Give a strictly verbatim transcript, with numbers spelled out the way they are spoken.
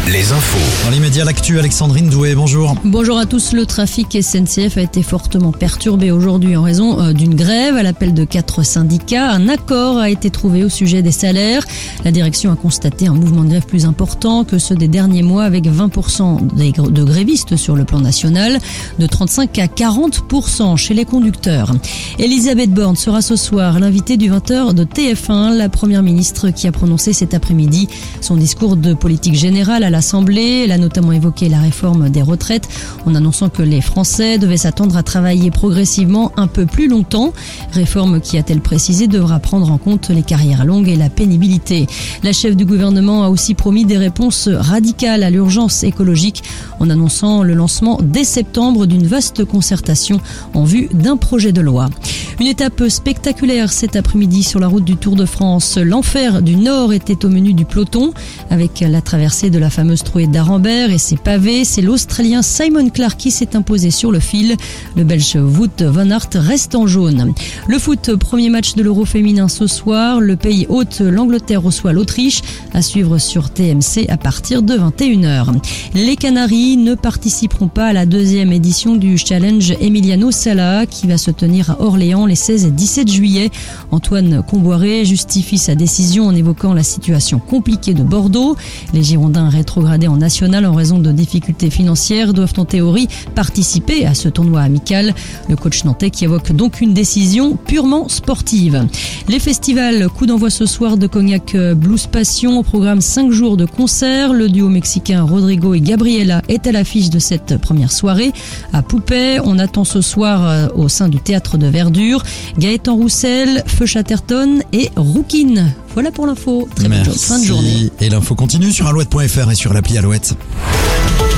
les infos. Dans l'immédiat, l'actu, Alexandrine Doué, bonjour. Bonjour à tous. Le trafic S N C F a été fortement perturbé aujourd'hui en raison d'une grève à l'appel de quatre syndicats. Un accord a été trouvé au sujet des salaires. La direction a constaté un mouvement de grève plus important que ceux des derniers mois, avec vingt pour cent de grévistes sur le plan national, de trente-cinq à quarante pour cent chez les conducteurs. Elisabeth Borne sera ce soir l'invitée du vingt heures de T F un, la première ministre qui a prononcé cet après-midi son discours de politique générale à l'Assemblée. Elle a notamment évoqué la réforme des retraites en annonçant que les Français devaient s'attendre à travailler progressivement un peu plus longtemps. Réforme qui, a-t-elle précisé, devra prendre en compte les carrières longues et la pénibilité. La chef du gouvernement a aussi promis des réponses radicales à l'urgence écologique en annonçant le lancement dès septembre d'une vaste concertation en vue d'un projet de loi. Une étape spectaculaire cet après-midi sur la route du Tour de France. L'enfer du Nord était au menu du peloton avec la traversée de la fameuse trouée d'Arambert et ses pavés. C'est l'Australien Simon Clarke qui s'est imposé sur le fil. Le Belge Wout van Aert reste en jaune. Le foot, premier match de l'Euro féminin ce soir. Le pays hôte, l'Angleterre, reçoit l'Autriche. À suivre sur T M C à partir de vingt et une heures. Les Canaries ne participeront pas à la deuxième édition du Challenge Emiliano Sala qui va se tenir à Orléans les seize et dix-sept juillet. Antoine Comboiré justifie sa décision en évoquant la situation compliquée de Bordeaux. Les Girondins rétrogradés en national en raison de difficultés financières doivent en théorie participer à ce tournoi amical. Le coach nantais qui évoque donc une décision purement sportive. Les festivals, coup d'envoi ce soir de Cognac Blues Passion. Au programme cinq jours de concerts. Le duo mexicain Rodrigo et Gabriela est à l'affiche de cette première soirée. À Poupée, on attend ce soir au sein du théâtre de Verdure Gaëtan Roussel, Feu Chatterton et Rouquine. Voilà pour l'info. Très bonne fin de journée. Et l'info continue sur alouette point f r et sur l'appli Alouette.